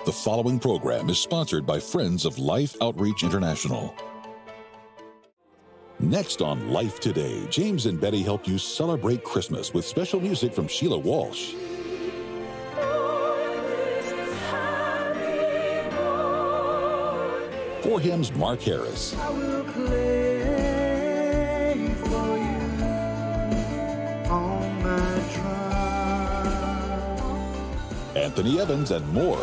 The following program is sponsored by Friends of Life Outreach International. Next on Life Today, James and Betty help you celebrate Christmas with special music from Sheila Walsh. For Hymns, Mark Harris. I will play for you on my trial. Anthony Evans and more.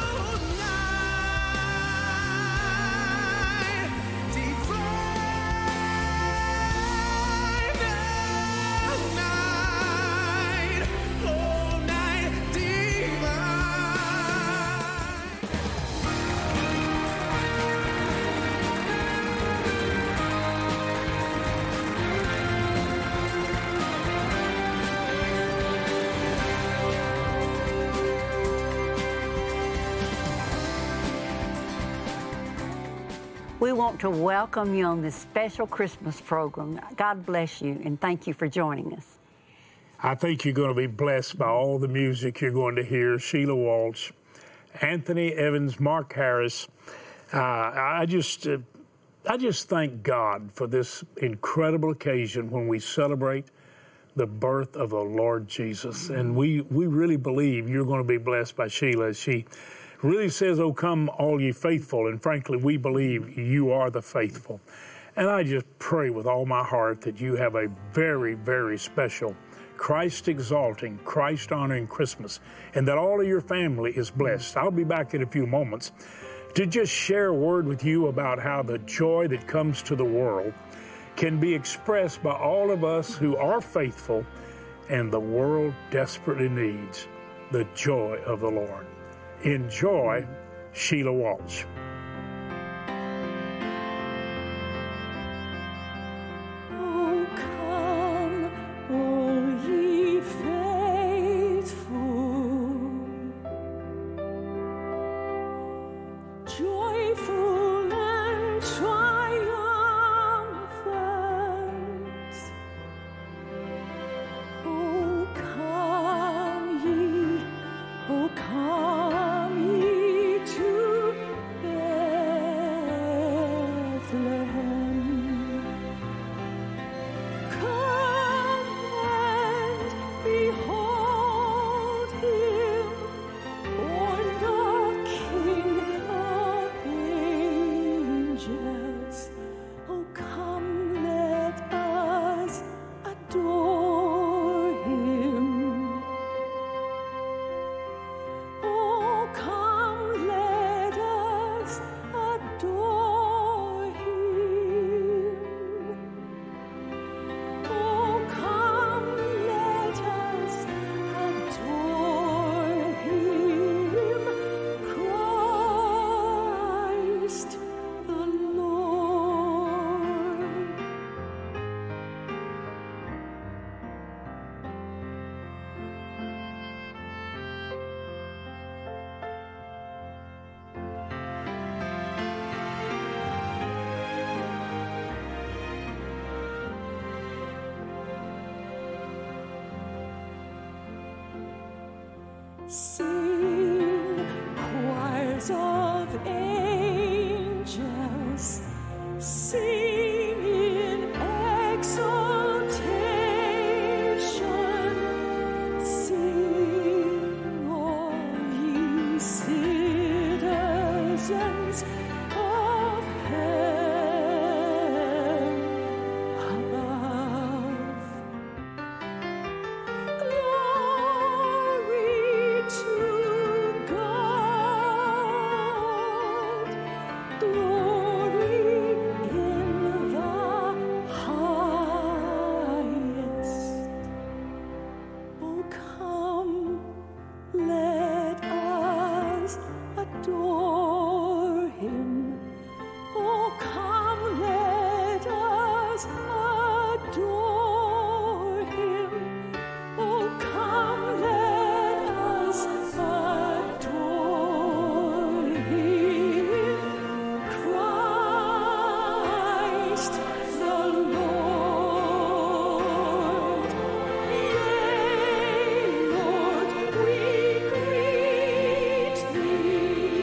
We want to welcome you on this special Christmas program. God bless you, and thank you for joining us. I think you're going to be blessed by all the music you're going to hear. Sheila Walsh, Anthony Evans, Mark Harris. I just thank God for this incredible occasion when we celebrate the birth of the Lord Jesus. And we really believe you're going to be blessed by Sheila. She really says, "Oh, come all ye faithful," and frankly, we believe you are the faithful. And I just pray with all my heart that you have a very, very special Christ-exalting, Christ-honoring Christmas, and that all of your family is blessed. I'll be back in a few moments to just share a word with you about how the joy that comes to the world can be expressed by all of us who are faithful, and the world desperately needs the joy of the Lord. Enjoy Sheila Walsh. Oh, come, all ye faithful, joyful and triumphant. Oh, come ye, oh, come. Sing, choirs of angels, sing in exaltation, sing, all ye citizens of heaven above. Glory to God, glory in the highest. Oh, come, let us adore Him. Oh, come, let us adore Him. Oh, come, let us adore Him, Christ the Lord. Yea, Lord, we greet Thee.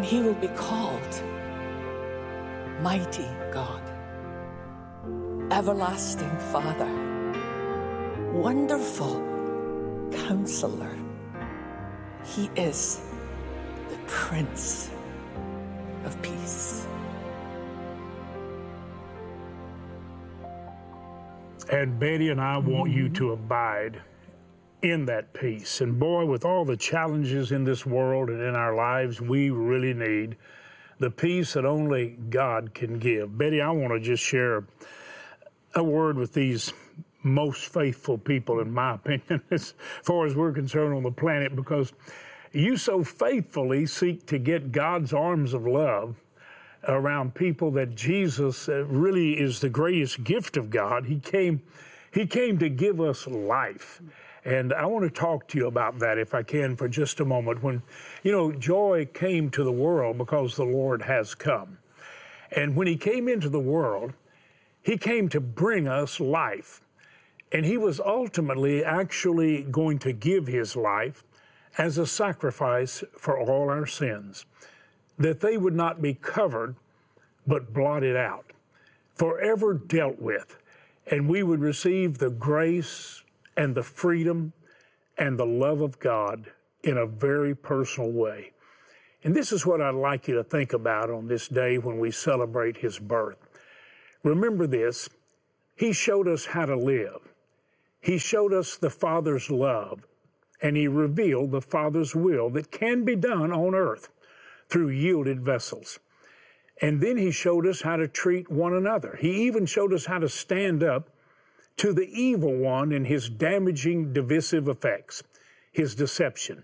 And he will be called Mighty God, Everlasting Father, Wonderful Counselor. He is the Prince of Peace. And Betty and I want you to abide in that peace. And boy, with all the challenges in this world and in our lives, we really need the peace that only God can give. Betty, I want to just share a word with these most faithful people, in my opinion, as far as we're concerned on the planet, because you so faithfully seek to get God's arms of love around people that Jesus really is the greatest gift of God. He came to give us life. And I want to talk to you about that, if I can, for just a moment. When, joy came to the world because the Lord has come. And when he came into the world, he came to bring us life. And he was ultimately actually going to give his life as a sacrifice for all our sins, that they would not be covered, but blotted out, forever dealt with, and we would receive the grace and the freedom and the love of God in a very personal way. And this is what I'd like you to think about on this day when we celebrate his birth. Remember this, he showed us how to live. He showed us the Father's love, and he revealed the Father's will that can be done on earth through yielded vessels. And then he showed us how to treat one another. He even showed us how to stand up to the evil one and his damaging, divisive effects, his deception,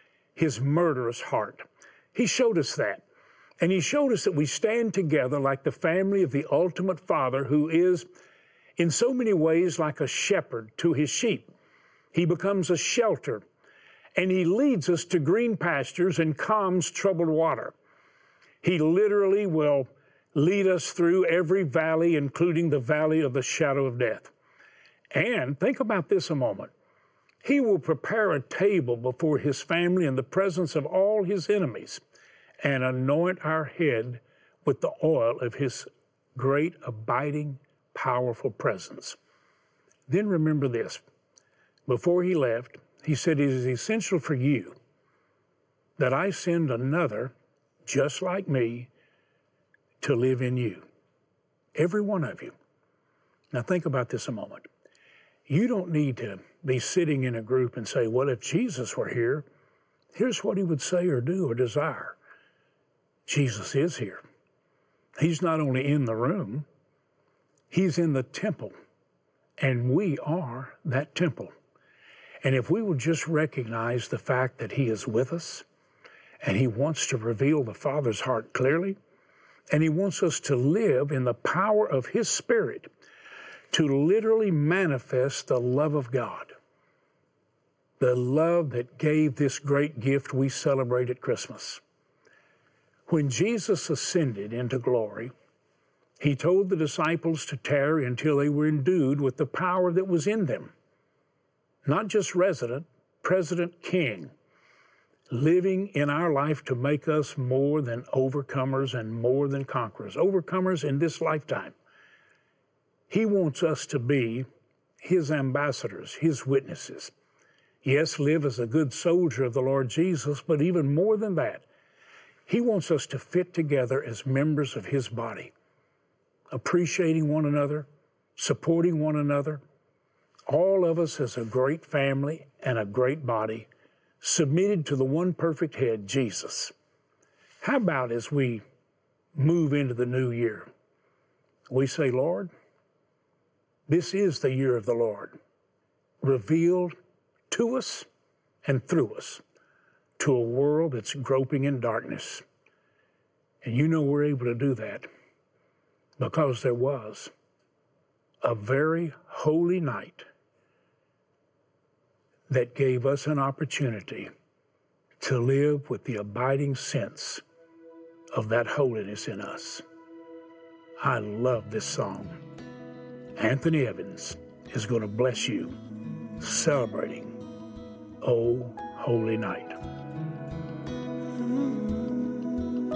his murderous heart. He showed us that. And he showed us that we stand together like the family of the ultimate Father, who is in so many ways like a shepherd to his sheep. He becomes a shelter, and he leads us to green pastures and calms troubled water. He literally will lead us through every valley, including the valley of the shadow of death. And think about this a moment. He will prepare a table before his family in the presence of all his enemies and anoint our head with the oil of his great, abiding, powerful presence. Then remember this. Before he left, he said, it is essential for you that I send another just like me to live in you. Every one of you. Now think about this a moment. You don't need to be sitting in a group and say, well, if Jesus were here, here's what he would say or do or desire. Jesus is here. He's not only in the room, he's in the temple, and we are that temple. And if we would just recognize the fact that he is with us, and he wants to reveal the Father's heart clearly, and he wants us to live in the power of his Spirit to literally manifest the love of God, the love that gave this great gift we celebrate at Christmas. When Jesus ascended into glory, he told the disciples to tarry until they were endued with the power that was in them. Not just resident, President King, living in our life to make us more than overcomers and more than conquerors, overcomers in this lifetime. He wants us to be his ambassadors, his witnesses. Yes, live as a good soldier of the Lord Jesus, but even more than that, he wants us to fit together as members of his body, appreciating one another, supporting one another, all of us as a great family and a great body, submitted to the one perfect head, Jesus. How about as we move into the new year, we say, Lord, this is the year of the Lord, revealed to us and through us to a world that's groping in darkness. And you know we're able to do that because there was a very holy night that gave us an opportunity to live with the abiding sense of that holiness in us. I love this song. Anthony Evans is going to bless you celebrating Oh Holy Night.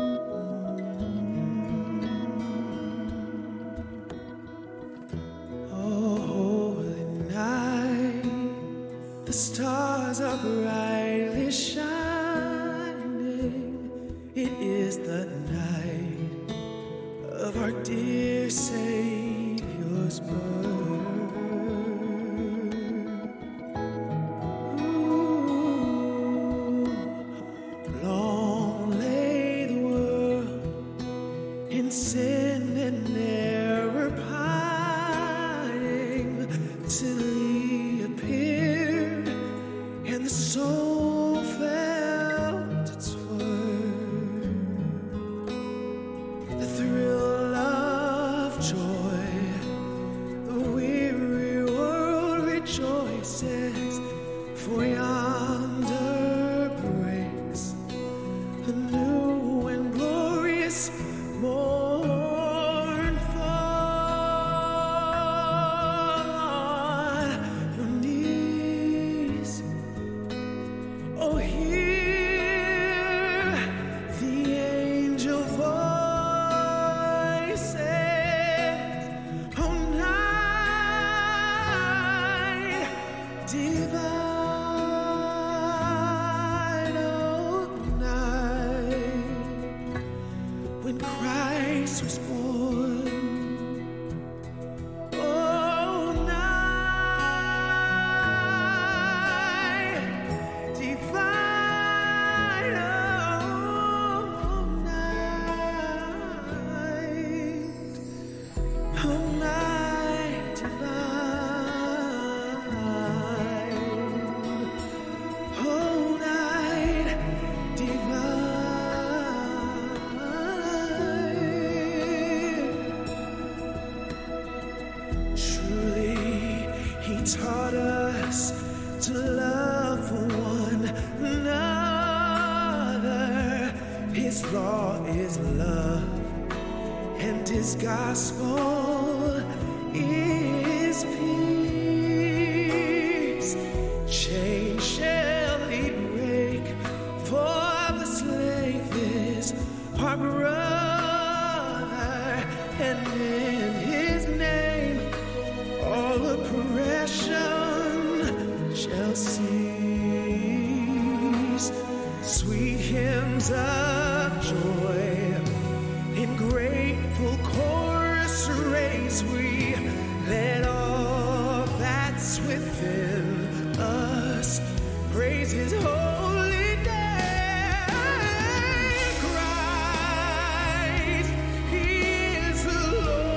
dear Savior's birth. Ooh, long lay the world in sin and error pining till He appeared, and the soul felt its worth. The thrill of joy, the weary world rejoices, for yonder breaks a new and glorious morn. Fall on your knees, oh, hear the angel voices. Oh, night divine, oh, night when Christ was born. Oh, night divine, oh, night, oh, night divine, oh, night divine. Truly, He taught us to love one another. His law is love, and His gospel is peace. Chains shall He break, for the slave is our brother, and in His name all oppression shall cease. Sweet hymns of joy in grateful chorus raise we. Let all that's within us praise His holy name. Christ, He is the Lord.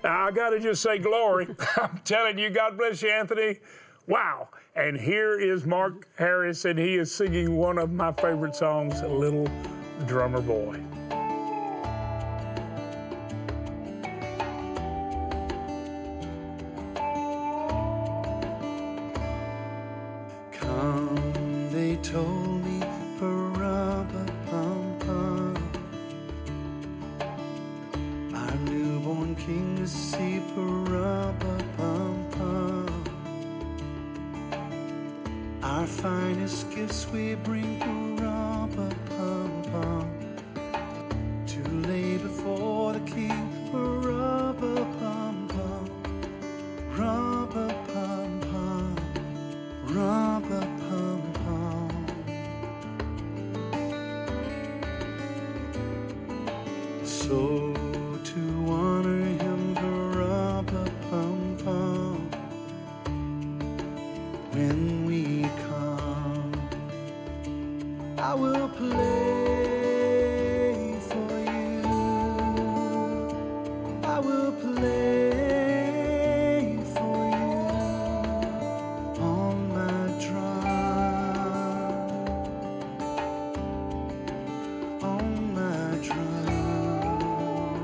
I got to just say glory. I'm telling you, God bless you, Anthony. Wow. And here is Mark Harris, and he is singing one of my favorite songs, Little Drummer Boy. Come, they told me, pa-ra-ba-pum-pum, our newborn king to see, pa-ra-ba-pum-pum. Our finest gifts we bring, pa-ra-ba-pum-pum, to lay before the king, pa-ra-ba-pum-pum, ra-ba-pum-pum, ra-ba-pum-pum. So to honor him, pa-ra-ba-pum-pum, when we come, I will play for you. I will play for you on my drum, on my drum.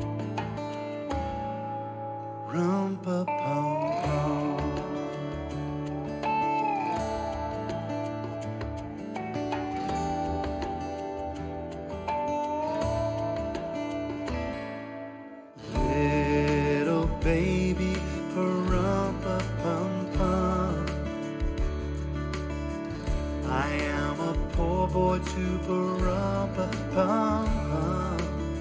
Rum-pa-pum-pum. Little baby, pa-rum-pa-pum-pum, I am a poor boy too, pa-rum-pa-pum-pum.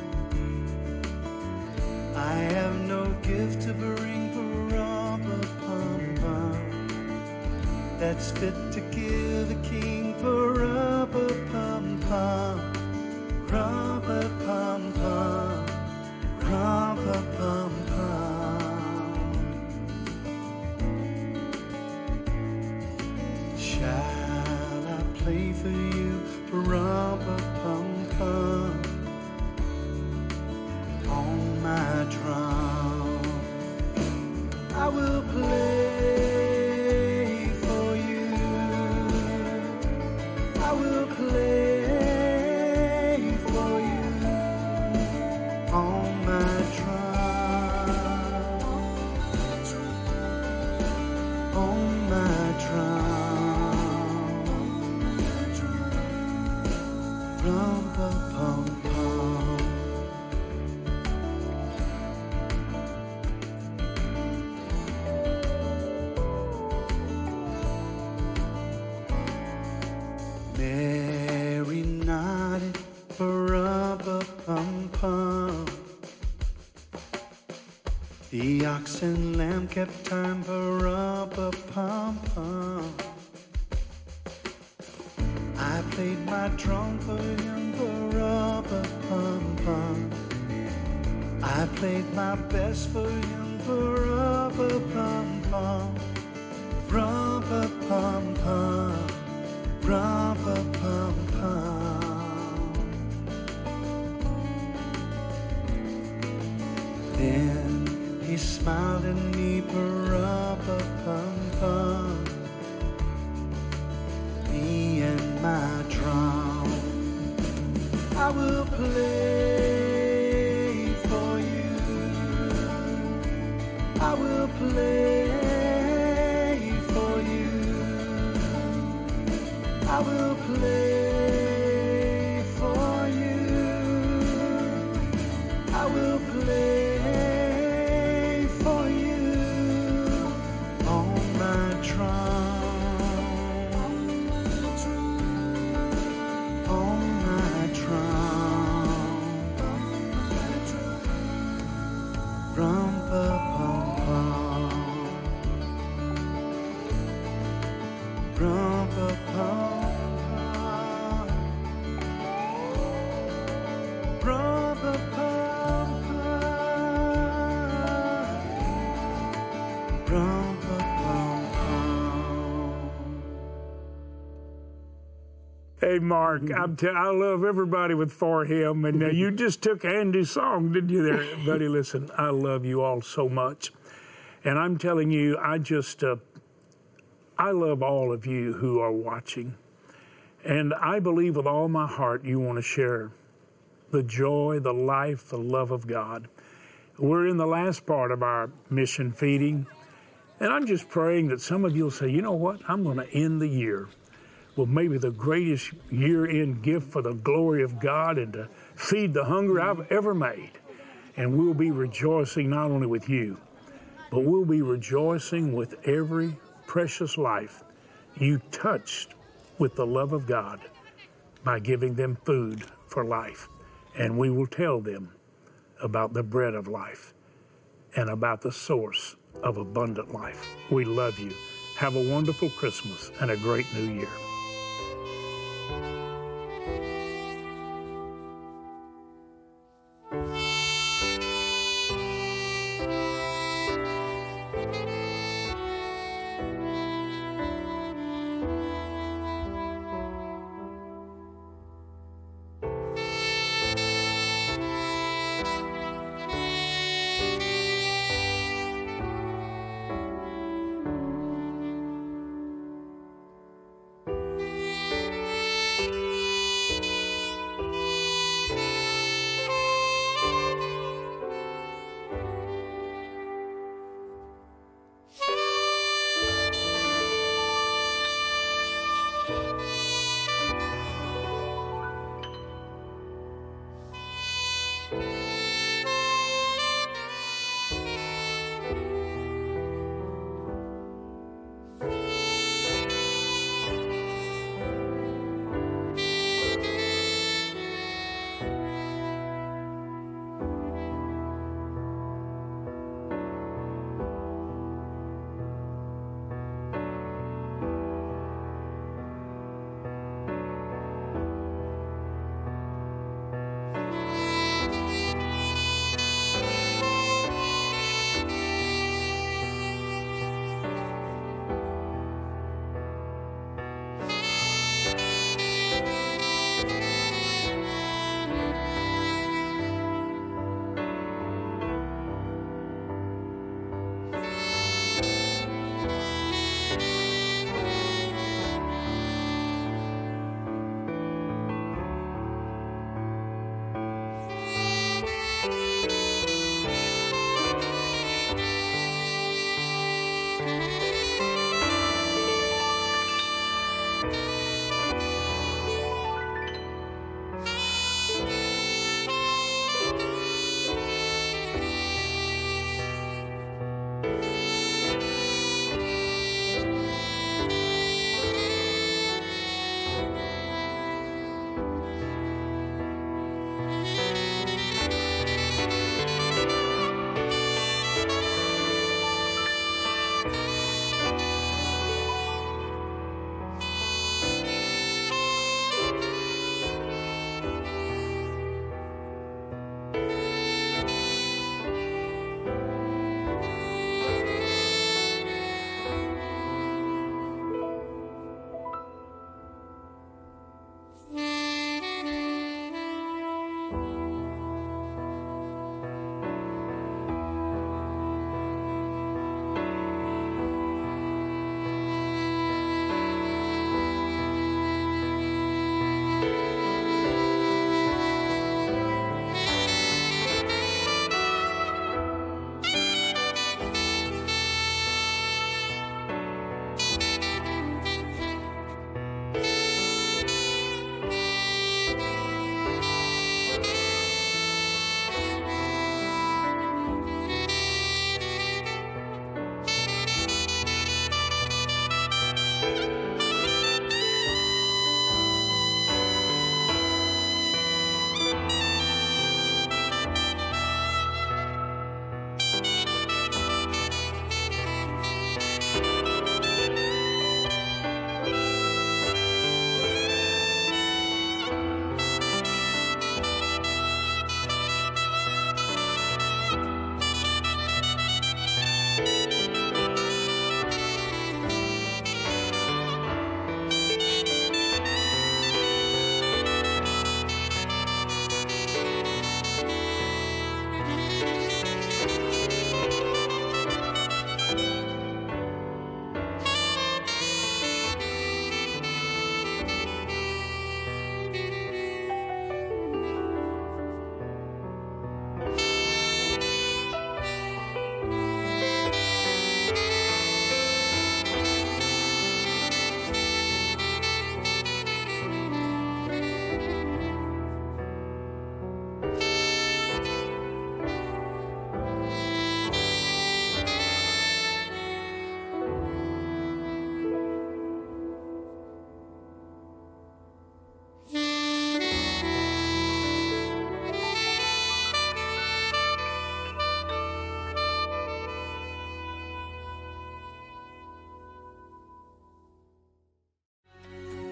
I have no gift to bring, pa-rum-pa-pum-pum, that's fit to give a king, pa-rum-pa-pum-pum, rum-pa-pum-pum, rum-pa-pum-pum. Shall I play for you, rum-pa-pum-pum, on my drum? I will play for you. I will play for you on my drum, on my drum. Rum-pa-pum-pum. Mary nodded, pa-rum-pa-pum-pum. The ox and lamb kept time, pa-rum-pa-pum-pum. I played my drum for him, pa-rum-pa-pum-pum. I played my best for him, pa-rum-pa-pum-pum. Rum-pa-pum-pum, rum-pa-pum-pum. Then he smiled at me, pa-rum-pa-pum-pum, me and my drum. I will play for you. I will play for you. I will play for you. I will play for you on my drum, on my drum. Rum-pa-pum-pum, rum-pa-pum. Hey, Mark, I love everybody with For Him, and you just took Andy's song, didn't you there? Buddy, listen, I love you all so much. And I'm telling you, I love all of you who are watching. And I believe with all my heart you want to share the joy, the life, the love of God. We're in the last part of our mission feeding, and I'm just praying that some of you will say, you know what, I'm going to end the year with maybe the greatest year-end gift for the glory of God and to feed the hunger I've ever made. And we'll be rejoicing not only with you, but we'll be rejoicing with every precious life you touched with the love of God by giving them food for life. And we will tell them about the bread of life and about the source of abundant life. We love you. Have a wonderful Christmas and a great New Year.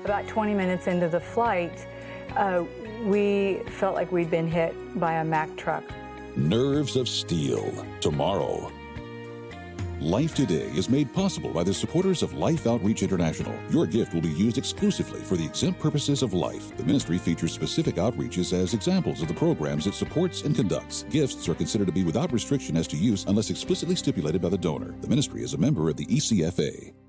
About 20 minutes into the flight, we felt like we'd been hit by a Mack truck. Nerves of Steel, tomorrow. Life Today is made possible by the supporters of Life Outreach International. Your gift will be used exclusively for the exempt purposes of life. The ministry features specific outreaches as examples of the programs it supports and conducts. Gifts are considered to be without restriction as to use unless explicitly stipulated by the donor. The ministry is a member of the ECFA.